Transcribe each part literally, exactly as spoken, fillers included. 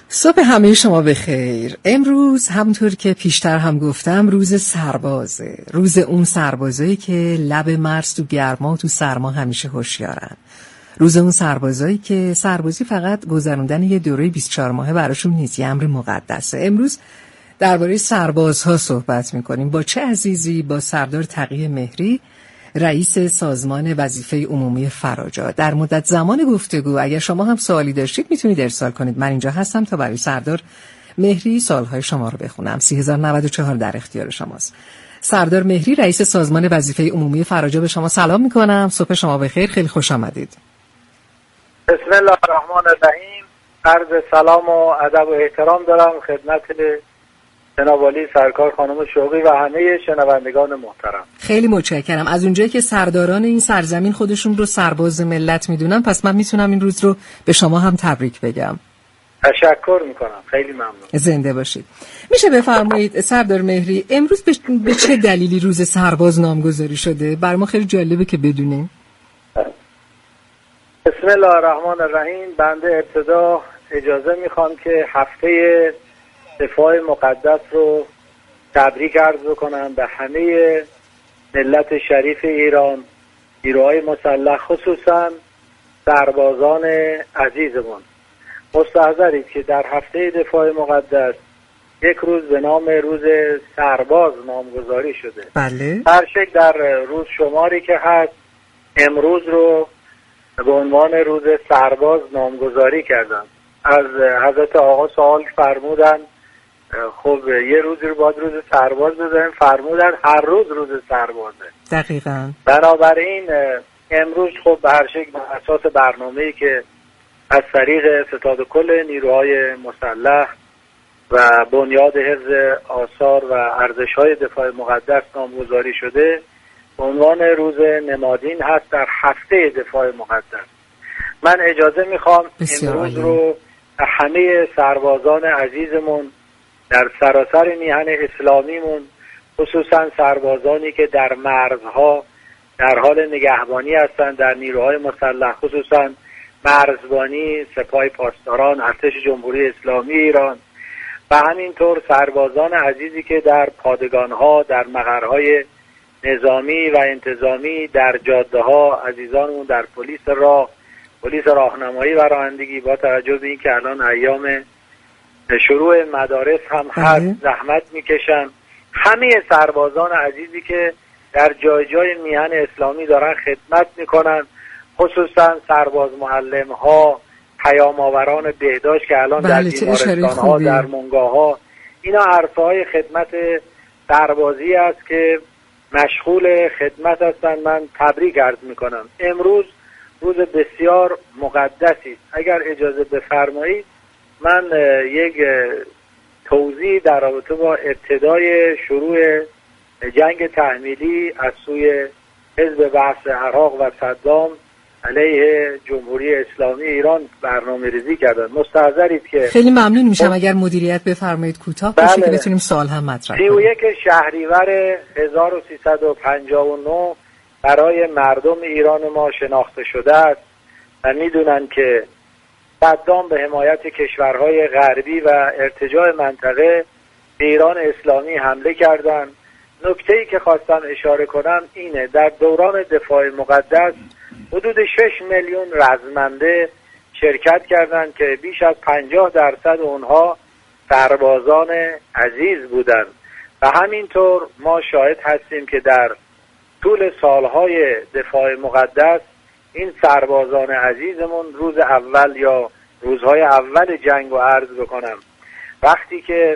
صبح همه شما بخیر. امروز همونطور که پیشتر هم گفتم روز سربازه، روز اون سربازایی که لب مرز تو گرما و تو سرما همیشه هوشیارن، روز اون سربازایی که سربازی فقط گذروندن یه دوره بیست و چهار ماهه براشون نیست، یه امر مقدسه. امروز درباره سربازها صحبت میکنیم با چه عزیزی؟ با سردار تقی مهری، رئیس سازمان وظیفه عمومی فراجا. در مدت زمان گفتگو اگر شما هم سوالی داشتید میتونید ارسال کنید. من اینجا هستم تا برای سردار مهری سوالهای شما رو بخونم. سی هزار و نود و چهار در اختیار شماست. سردار مهری، رئیس سازمان وظیفه عمومی فراجا، به شما سلام میکنم. صبح شما بخیر، خیلی خوش آمدید. بسم الله الرحمن الرحیم. عرض سلام و ادب و احترام دارم خدمت جناب عالی سرکار خانم شوقی و همه شنوندگان محترم. خیلی متشکرم. از اونجایی که سرداران این سرزمین خودشون رو سرباز ملت میدونن، پس من میتونم این روز رو به شما هم تبریک بگم. تشکر میکنم، خیلی ممنون. زنده باشید. میشه بفرمایید سردار مهری امروز به چه دلیلی روز سرباز نامگذاری شده؟ بر ما خیلی جالبه که بدونیم. بسم الله الرحمن الرحیم. بنده ابتدا اجازه میخوام که هفته دفاع مقدس رو تبریک عرض بکنم به همه ملت شریف ایران، نیروهای مسلح، خصوصا سربازان عزیزمون. مستحضرید که در هفته دفاع مقدس یک روز به نام روز سرباز نامگذاری شده. بله. هر شکل در روز شماری که هست امروز رو به عنوان روز سرباز نامگذاری کردن. از حضرت آقا سوال فرمودن خب یه روزی رو باید روز سرباز بذاریم، فرمودن هر روز روز سربازه. دقیقاً. بنابراین امروز خب به هر شکل بر اساس برنامه‌ای که از طریق ستاد کل نیروهای مسلح و بنیاد حفظ آثار و ارزش‌های دفاع مقدس نامگذاری شده، به عنوان روز نمادین هست در هفته دفاع مقدس. من اجازه میخوام امروز رو همه سربازان عزیزمون در سراسر میهن اسلامیمون، خصوصا سربازانی که در مرزها در حال نگهبانی هستند در نیروهای مسلح، خصوصا مرزبانی، سپاه پاسداران، ارتش جمهوری اسلامی ایران و همینطور سربازان عزیزی که در پادگانها، در مقرهای نظامی و انتظامی، در جاده ها، عزیزانمون در پلیس راه، پلیس راهنمایی و رانندگی، با توجه به اینکه الان ایام شروع مدارس هم هست زحمت میکشن. همه سربازان عزیزی که در جای جای میهن اسلامی دارن خدمت میکنن، خصوصا سرباز معلم ها، پیام آوران بهداشت که الان در بیمارستان ها، در منگاه ها، اینا عرصه های خدمت سربازی است که مشغول خدمت هستن. من تبریک عرض میکنم. امروز روز بسیار مقدسی است. اگر اجازه بفرمایید من یک توضیح در رابطه با ابتدای شروع جنگ تحمیلی از سوی حزب بعث عراق و صدام علیه جمهوری اسلامی ایران برنامه ریزی کردن. مستحضرید که خیلی ممنون میشم اگر مدیریت بفرمایید کوتاه بشه. بله. که بتونیم سوال هم مطرح کنیم. سی و یک شهریور هزار و سیصد و پنجاه و نه برای مردم ایران ما شناخته شده است و میدونن که صدام به حمایت کشورهای غربی و ارتجاع منطقه به ایران اسلامی حمله کردند. نکته‌ای که خواستم اشاره کنم اینه، در دوران دفاع مقدس حدود شش میلیون رزمنده شرکت کردند که بیش از پنجاه درصد اونها سربازان عزیز بودند و همینطور ما شاهد هستیم که در طول سالهای دفاع مقدس این سربازان عزیزمون روز اول یا روزهای اول جنگ رو عرض بکنم، وقتی که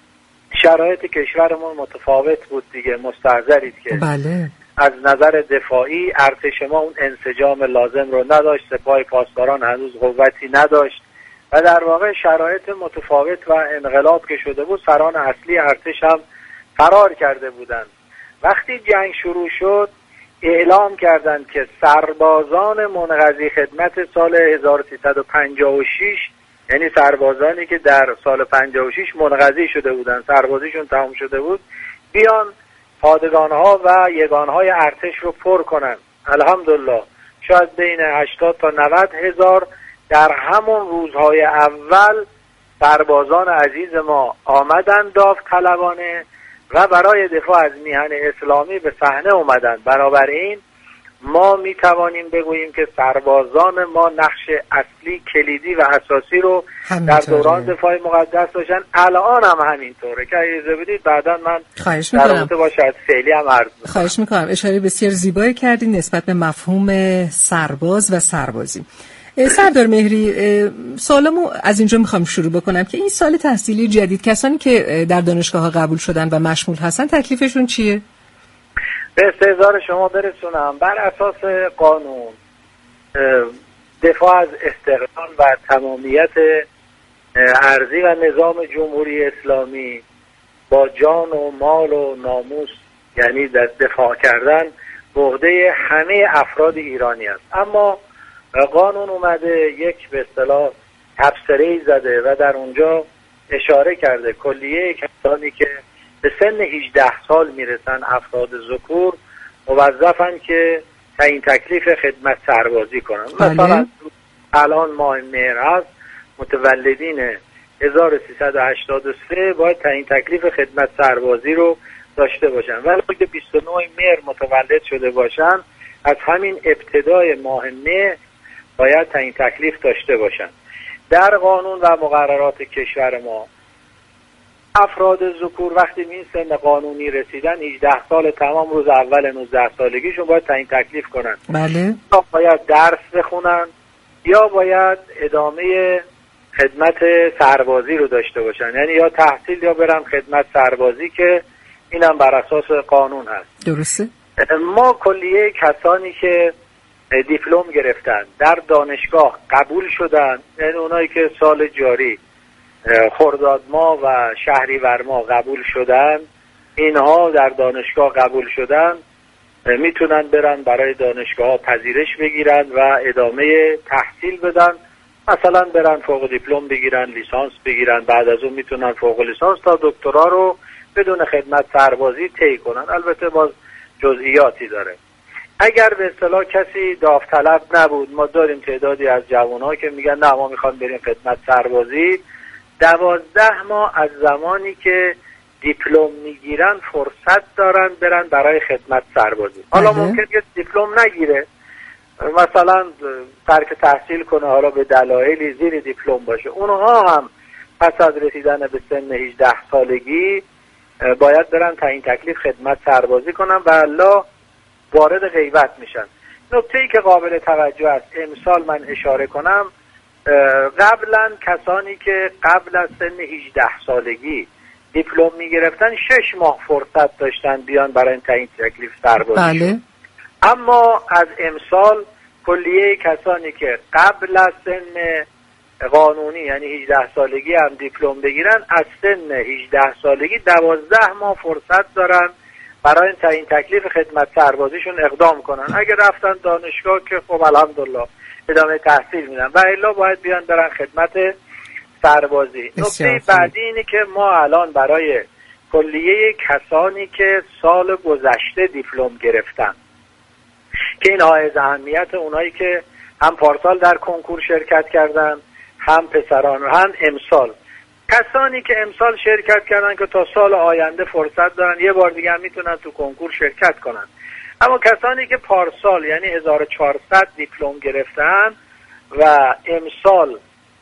شرایط کشورمون متفاوت بود دیگه، مستحضرید که بله. از نظر دفاعی ارتش ما اون انسجام لازم رو نداشت، سپاه پاسداران هنوز قوتی نداشت و در واقع شرایط متفاوت و انقلاب که شده بود، سران اصلی ارتش هم فرار کرده بودند. وقتی جنگ شروع شد اعلام کردند که سربازان منقضی خدمت سال هزار و سیصد و پنجاه و شش، یعنی سربازانی که در سال پنجاه و شش منقضی شده بودند، سربازیشون تمام شده بود، بیان پادگانها و یگانهای ارتش رو پر کنن. الحمدلله شاید بین هشتاد تا نود هزار در همون روزهای اول سربازان عزیز ما آمدن داوطلبانه و برای دفاع از میهن اسلامی به صحنه اومدن. بنابراین ما می توانیم بگوییم که سربازان ما نقش اصلی، کلیدی و اساسی رو در دوران دفاع مقدس داشتن. الان هم همینطوره که اجازه بدید بعدا من خواهش در رابطه با شاید فعلی هم عرض می‌کنم. خواهش میکنم. اشاره بسیار زیبایی کردین نسبت به مفهوم سرباز و سربازی. سردار مهری، سوالمو از اینجا میخوام شروع بکنم که این سال تحصیلی جدید کسانی که در دانشگاه ها قبول شدن و مشمول هستن تکلیفشون چیه؟ به استحضار شما برسونم. بر اساس قانون دفاع از استقلال و تمامیت ارضی و نظام جمهوری اسلامی با جان و مال و ناموس، یعنی در دفاع کردن، به عهده همه افراد ایرانی است. اما قانون اومده یک به اصطلاح تبصره‌ای زده و در اونجا اشاره کرده کلیه کسانی که به سن هجده سال میرسن، افراد ذکور، موظفن که تعیین تکلیف خدمت سربازی کنن. بله. مثلا الان ماه مهر هست، متولدین هزار و سیصد و هشتاد و سه باید تعیین تکلیف خدمت سربازی رو داشته باشن، ولی اگه بیست و نه مهر متولد شده باشن از همین ابتدای ماه مهر باید تعیین تکلیف داشته باشن. در قانون و مقررات کشور ما افراد ذکور وقتی به این سن قانونی رسیدن هجده سال تمام، روز اول نوزده سالگیشون باید تعیین تکلیف کنن. بله. یا باید درس بخونن یا باید ادامه خدمت سربازی رو داشته باشن، یعنی یا تحصیل یا برن خدمت سربازی که اینم بر اساس قانون هست. درسته. ما کلیه کسانی که دیپلم گرفتن در دانشگاه قبول شدن، یعنی اونایی که سال جاری خرداد ماه و شهریور ماه قبول شدن، اینها در دانشگاه قبول شدن میتونن برن برای دانشگاه ها پذیرش بگیرن و ادامه تحصیل بدن، مثلا برن فوق دیپلم بگیرن، لیسانس بگیرن، بعد از اون میتونن فوق لیسانس تا دکترا رو بدون خدمت سربازی طی کنن. البته باز جزئیاتی داره. اگر به اصطلاح کسی داوطلب نبود، ما داریم تعدادی از جوان‌ها که میگن نه ما میخوام بریم خدمت سربازی، دوازده ماه از زمانی که دیپلم میگیرن فرصت دارن برن برای خدمت سربازی. حالا ممکنه که دیپلم نگیره، مثلا ترک تحصیل کنه، حالا به دلایلی زیر دیپلم باشه، اونها هم پس از رسیدن به سن هجده سالگی باید برن تعیین تکلیف خدمت سربازی کنن و الا وارد غیبت میشن. نکته‌ای که قابل توجه است امسال من اشاره کنم، قبلا کسانی که قبل از سن هجده سالگی دیپلم میگرفتن شش ماه فرصت داشتن بیان برای تعیین تکلیف سربازی. بله. اما از امسال کلیه کسانی که قبل از سن قانونی یعنی هجده سالگی هم دیپلم بگیرن، از سن هجده سالگی دوازده ماه فرصت دارن برای تعیین تکلیف خدمت سربازیشون اقدام کنن. اگر رفتن دانشگاه که خب الحمدلله ادامه تحصیل میدن و الا باید بیان برن خدمت سربازی. نکته بعدی اینه که ما الان برای کلیه کسانی که سال گذشته دیپلم گرفتن که این حائز اهمیت، اونایی که هم پارسال در کنکور شرکت کردن، هم پسران هم امسال، کسانی که امسال شرکت کردن که تا سال آینده فرصت دارن یه بار دیگه هم میتونن تو کنکور شرکت کنن. اما کسانی که پارسال یعنی هزار و چهارصد دیپلم گرفتن و امسال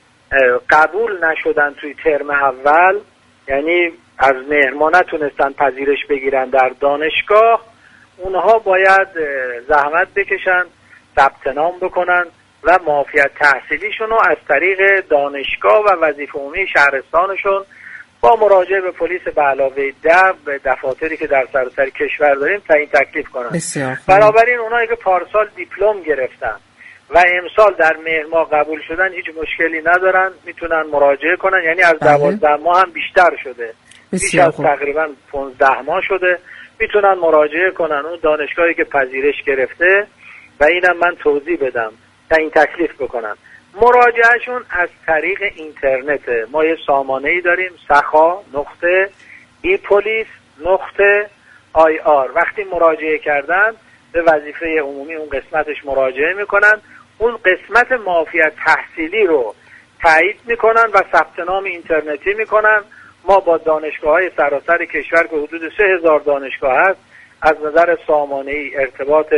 قبول نشدن توی ترم اول، یعنی از مهر ماه نتونستن پذیرش بگیرن در دانشگاه، اونها باید زحمت بکشن، ثبت نام بکنن و معافیت تحصیلیشون رو از طریق دانشگاه و وظیفه عمومی شهرستانشون با مراجعه به پلیس به علاوه ده به دفاتری که در سراسر کشور داریم تعیین تکلیف کنن. بنابراین اونایی که پارسال دیپلم گرفتن و امسال در مهر ماه قبول شدن هیچ مشکلی ندارن، میتونن مراجعه کنن، یعنی از دوازده ماه هم بیشتر شده، بیش از تقریبا پانزده ماه شده، میتونن مراجعه کنن اون دانشگاهی که پذیرش گرفته و اینم من توضیح بدم تعیین تکلیف بکنن. مراجعهشون از طریق اینترنته. ما یه سامانه‌ای داریم، سخا نقطه ای پلیس نقطه آی آر. وقتی مراجعه کردن به وظیفه عمومی اون قسمتش مراجعه میکنن، اون قسمت معافیت تحصیلی رو تایید میکنن و ثبت نام اینترنتی میکنن. ما با دانشگاه‌های سراسر کشور که حدود سه هزار دانشگاه هست از نظر سامانه‌ای ارتباط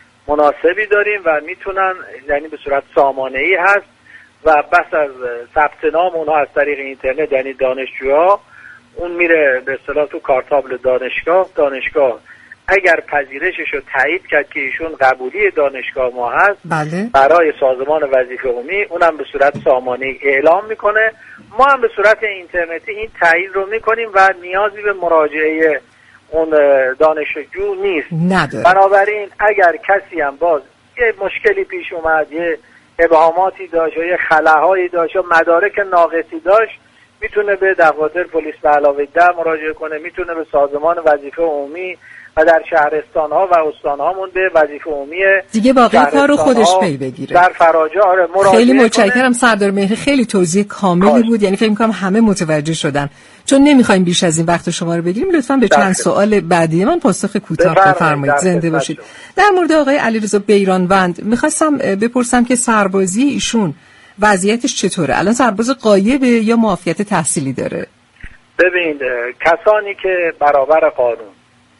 مناسبی داریم و میتونن، یعنی به صورت سامانه‌ای هست و بس از ثبت نام اونها از طریق اینترنت، یعنی دانشجوها اون میره به اصطلاح تو کارتابل دانشگاه. دانشگاه اگر پذیرشش رو تایید کرد که ایشون قبولی دانشگاه ما هست، بله. برای سازمان وظیفه عمومی اونم به صورت سامانه‌ای اعلام میکنه. ما هم به صورت اینترنتی این تایید رو میکنیم و نیازی به مراجعه اون دانشجو نیست. نداره. بنابراین اگر کسی هم باز یه مشکلی پیش اومد، یه ابهاماتی داشت یا یه خلاهایی داشت یا مدارک ناقصی داشت، میتونه به دفاتر پلیس به علاوه ده مراجعه کنه، میتونه به سازمان وظیفه عمومی و در شهرستان ها و استان هامون به وظیفه عمومی دیگه باقی کار رو خودش پی بگیره. در فراجه آره مراجعه. خیلی متشکرم سردار مهری، خیلی توضیح کاملی خواهد. بود، یعنی فکر می‌کنم همه متوجه شدن. چون نمی‌خوایم بیش از این وقت شما رو بگیریم، لطفاً به چند سوال بعدی من پاسخ کوتاه بفرمایید. زنده باشید. در مورد آقای علیرضا بیرانوند می‌خواستم بپرسم که سربازی ایشون وضعیتش چطوره؟ الان سرباز غایبه یا معافیت تحصیلی داره؟ ببین، کسانی که برابر قانون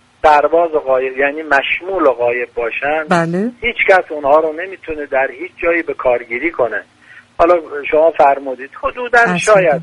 سرباز غایب یعنی مشمول و غایب باشن، بله. هیچ کس اونها رو نمیتونه در هیچ جایی به کارگیری کنه. حالا شما فرمودید حدوداً اصلا. شاید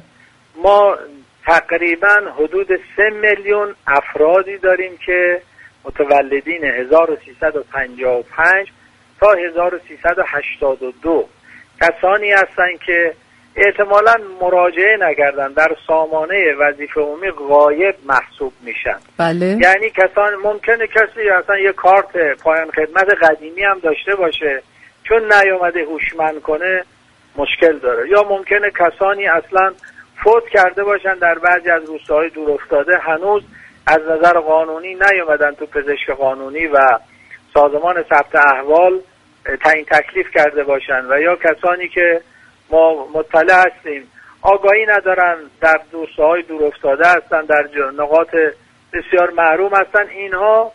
ما تقریباً حدود سه میلیون افرادی داریم که متولدین هزار و سیصد و پنجاه و پنج تا هزار و سیصد و هشتاد و دو کسانی هستن که احتمالاً مراجعه نکردن، در سامانه وظیفه عمومی غایب محسوب میشن. بله. یعنی کسان ممکنه کسی اصلا یه کارت پایان خدمت قدیمی هم داشته باشه، چون نیومده هوشمند کنه مشکل داره، یا ممکنه کسانی اصلا فوت کرده باشن در بعضی از روستاهای دورافتاده، هنوز از نظر قانونی نیومدن تو پزشک قانونی و سازمان ثبت احوال تعیین تکلیف کرده باشن، و یا کسانی که ما مطلع هستیم آگاهی ندارن، در روستاهای دورافتاده هستن، در نقاط بسیار محروم هستن، اینها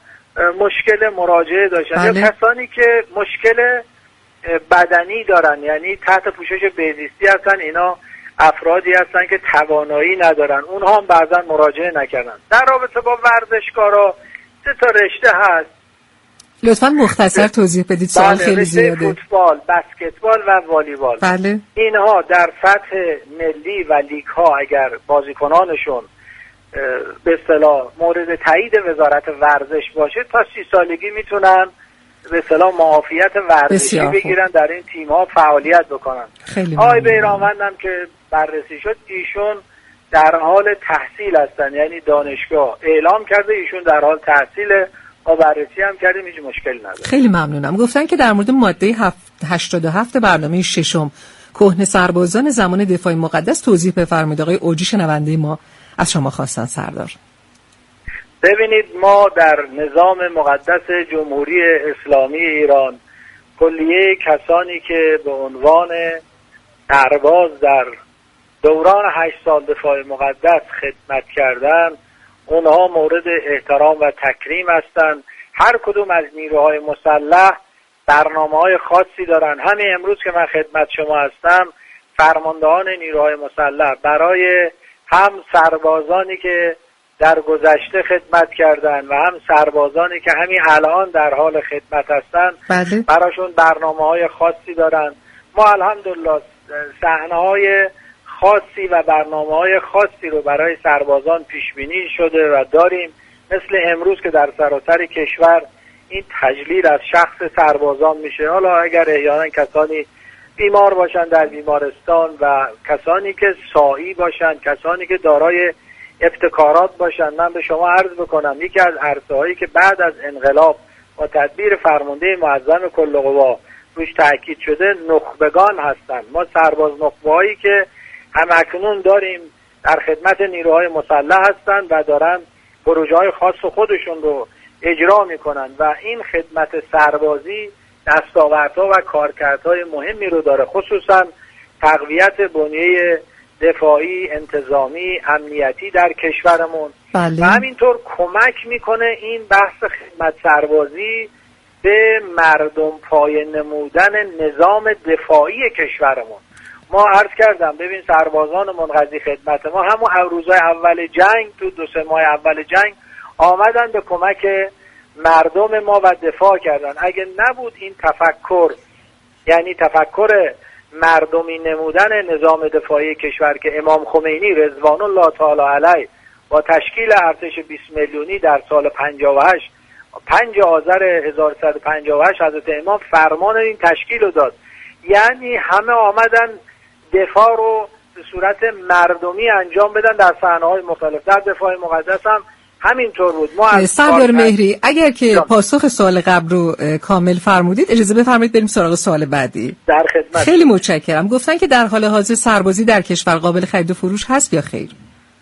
مشکل مراجعه داشتن. بله. یا کسانی که مشکل بدنی دارن، یعنی تحت پوشش بهزیستی هستن، اینا افرادی هستن که توانایی ندارن، اونها هم بعضا مراجعه نکردن. در رابطه با ورزشکارا سه تا رشته هست، لطفاً مختصر توضیح بدید، سوال بله. خیلی زیاده. فوتبال، بسکتبال و والیبال. بله. اینها در سطح ملی و لیگ ها اگر بازیکنانشون به اصطلاح مورد تایید وزارت ورزش باشه، تا سی سالگی میتونن به اصطلاح معافیت ورزشی بگیرن، در این تیم ها فعالیت بکنن. آقای بیرانوند که بررسی شد، ایشون در حال تحصیل هستن، یعنی دانشگاه اعلام کرده ایشون در حال تحصیل، ما بررسی هم کردیم، هیچ مشکلی نداره. خیلی ممنونم. گفتن که در مورد ماده هشتاد و هفت برنامه ششم کهنه سربازان زمان دفاع مقدس توضیح بفرمایید. آقای اوجی شنونده ما از شما خواستن سردار. ببینید، ما در نظام مقدس جمهوری اسلامی ایران کلیه کسانی که به عنوان سرباز در دوران هشت سال دفاع مقدس خدمت کردن، اونها مورد احترام و تکریم هستند. هر کدوم از نیروهای مسلح برنامه‌های خاصی دارن. همین امروز که من خدمت شما هستم، فرماندهان نیروهای مسلح برای هم سربازانی که در گذشته خدمت کردن و هم سربازانی که همین الان در حال خدمت هستن، بله. براشون برنامه‌های خاصی دارن. ما الحمدلله صحنه‌های خاصی و برنامه‌های خاصی رو برای سربازان پیش بینی شده و داریم، مثل امروز که در سراسر کشور این تجلیل از شخص سربازان میشه. حالا اگر احیانا کسانی بیمار باشن در بیمارستان و کسانی که ساعی باشن، کسانی که دارای ابتکارات باشن، من به شما عرض بکنم یکی از عرصه‌هایی که بعد از انقلاب با تدبیر فرمانده معظم کل قوا روش تاکید شده نخبگان هستند. ما سرباز نخبه‌هایی که همکنون داریم در خدمت نیروهای مسلح هستند و دارن پروژه‌های خاص خودشون رو اجرا میکنن و این خدمت سربازی دستاوردها و کارکردهای مهمی رو داره، خصوصا تقویت بنیه دفاعی، انتظامی، امنیتی در کشورمون. بله. و همینطور کمک میکنه این بحث خدمت سربازی به مردم پایه نمودن نظام دفاعی کشورمون. ما عرض کردم ببین سربازان منقضی خدمت ما همون روزهای اول جنگ تو دو سه ماه اول جنگ آمدن به کمک مردم ما و دفاع کردن. اگه نبود این تفکر، یعنی تفکر مردمی نمودن نظام دفاعی کشور که امام خمینی رضوان الله تعالی علیه با تشکیل ارتش بیست میلیونی در سال پنجاه و هشت پنج آذر هزار و سیصد و پنجاه و هشت حضرت امام فرمان این تشکیل رو داد، یعنی همه آمدن دفاع رو به صورت مردمی انجام بدن در صحنه‌های مختلف. در دفاع مقدس هم همینطور بود. ما سردار مهری اگر که جان. پاسخ سوال قبل رو کامل فرمودید اجازه بفرمایید بریم سراغ سوال بعدی. در خدمت. خیلی متشکرم. گفتن که در حال حاضر سربازی در کشور قابل خرید و فروش هست یا خیر؟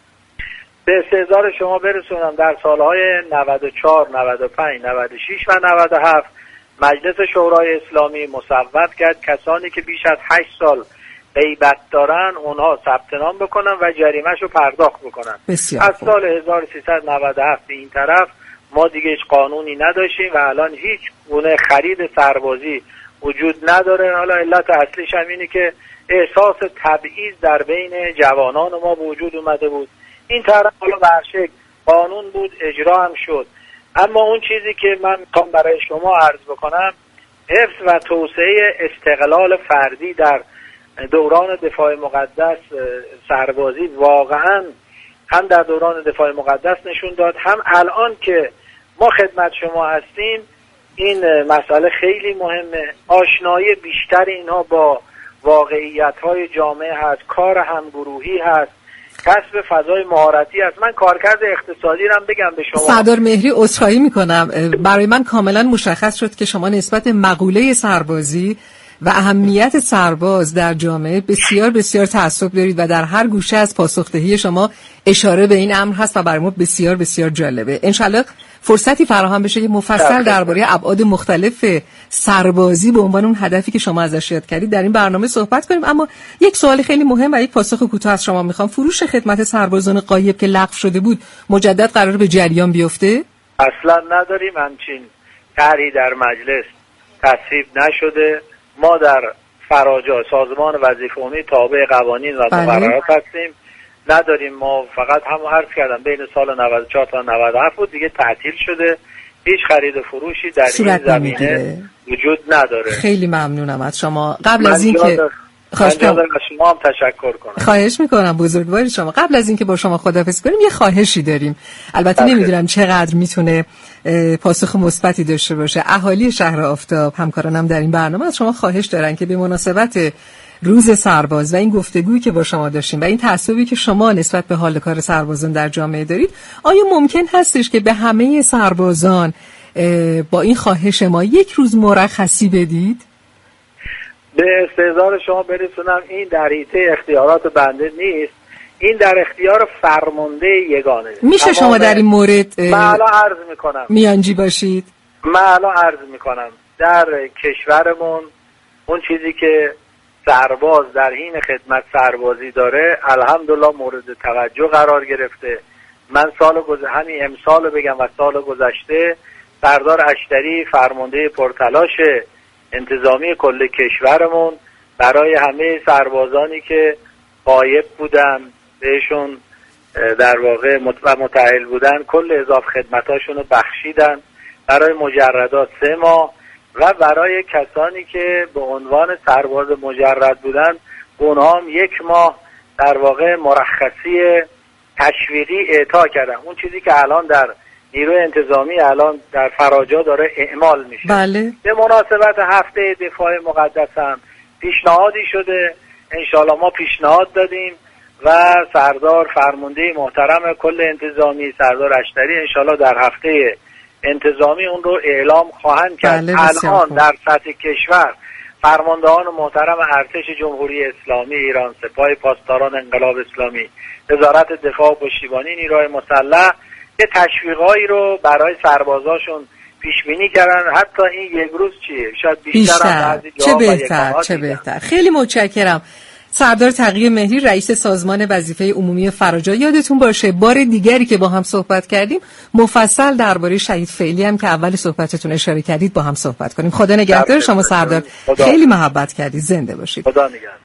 به استحضار شما برسونم در سالهای نود و چهار، نود و پنج، نود و شش و نود و هفت مجلس شورای اسلامی مصوب کرد کسانی که بیش از هشت سال غیبت دارن اونها ثبت نام بکنن و جریمه‌شو رو پرداخت بکنن. از سال هزار و سیصد و نود و هفت به این طرف ما دیگه هیچ قانونی نداشتیم و الان هیچ گونه خرید سربازی وجود نداره. حالا علت اصلیش هم اینه که احساس تبعیض در بین جوانان ما به وجود اومده بود. این طرف حالا به هر شکل قانون بود، اجرا هم شد. اما اون چیزی که من میخوام برای شما عرض بکنم، حفظ و توسعه استقلال فردی در دوران دفاع مقدس سربازی واقعا هم در دوران دفاع مقدس نشون داد، هم الان که ما خدمت شما هستیم این مسئله خیلی مهمه. آشنایی بیشتر اینها با واقعیت‌های جامعه هست، کار همگروهی هست، کسب فضای مهارتی است. من کارکرد اقتصادی رو هم بگم به شما. سردار مهری عذرخواهی میکنم، برای من کاملا مشخص شد که شما نسبت به مقوله سربازی و اهمیت سرباز در جامعه بسیار بسیار تعصب دارید و در هر گوشه از پاسخدهی شما اشاره به این امر هست و برای ما بسیار بسیار جالبه. انشالله فرصتی فراهم بشه یه مفصل درباره ابعاد مختلف سربازی به عنوان اون هدفی که شما ازش یاد کردید در این برنامه صحبت کنیم. اما یک سوال خیلی مهم و یک پاسخ کوتاه از شما میخوام. فروش خدمت سربازان غایب که لغو شده بود مجدد قرار به جریان بیفته؟ اصلا نداریم همچین طرحی در مجلس تصویب نشده. ما در فراجا سازمان وظیفه عمومی تابع قوانین و مقررات هستیم، نداریم. ما فقط هم عرض کردم بین سال نود و چهار تا نود و هفت بود دیگه تعطیل شده، هیچ خرید و فروشی در این زمینه وجود نداره. خیلی ممنونم از شما. قبل از اینکه خواهش می‌کنم شما هم تشکر کنم. خواهش می‌کنم بزرگوار شما. قبل از اینکه با شما خداحافظی کنیم یه خواهشی داریم. البته نمیدونم چقدر میتونه پاسخ مثبتی داشته باشه. اهالی شهر آفتاب همکارانم در این برنامه از شما خواهش دارن که به مناسبت روز سرباز و این گفتگویی که با شما داشتیم و این تعصبی که شما نسبت به حال کار سربازان در جامعه دارید، آیا ممکن هستش که به همه سربازان با این خواهش ما یک روز مرخصی بدید؟ به استحضار شما برسونم این در حیطه اختیارات بنده نیست، این در اختیار فرمانده یگانه. میشه شما در این مورد من الان عرض میکنم میانجی باشید؟ من الان عرض میکنم در کشورمون اون چیزی که سرباز در حین خدمت سربازی داره الحمدلله مورد توجه قرار گرفته. من سال گذشته همین امسال بگم و سال گذشته سردار اشتری فرمانده پرتلاش انتظامی کل کشورمون برای همه سربازانی که غایب بودن بهشون در واقع متأهل بودن کل اضافه خدمتاشون رو بخشیدن، برای مجردات سه ماه و برای کسانی که به عنوان سرباز مجرد بودن اونها هم یک ماه در واقع مرخصی تشویقی اعطا کردن. اون چیزی که الان در نیروی انتظامی الان در فراجا داره اعمال میشه. بله. به مناسبت هفته دفاع مقدس هم پیشنهادی شده، انشالله ما پیشنهاد دادیم و سردار فرمانده محترم کل انتظامی سردار اشتری انشالله در هفته انتظامی اون رو اعلام خواهند کرد. بله الان در سطح کشور فرماندهان محترم ارتش جمهوری اسلامی ایران، سپاه پاسداران انقلاب اسلامی، وزارت دفاع و پشتیبانی نیروهای مسلح یه تشویقایی رو برای سربازاشون پیش بینی کردن. حتی این یک روز چیه شاید بیشتر, بیشتر. هم بعضی چه بهتر چه بهتر. خیلی متشکرم. سردار تقی مهری رئیس سازمان وظیفه عمومی فراجا، یادتون باشه بار دیگری که با هم صحبت کردیم مفصل درباره شهید فعلی هم که اول صحبتتون اشاره کردید با هم صحبت کنیم. خدا نگهدار شما سردار، خیلی محبت کردید، زنده باشید. خدا نگهدار.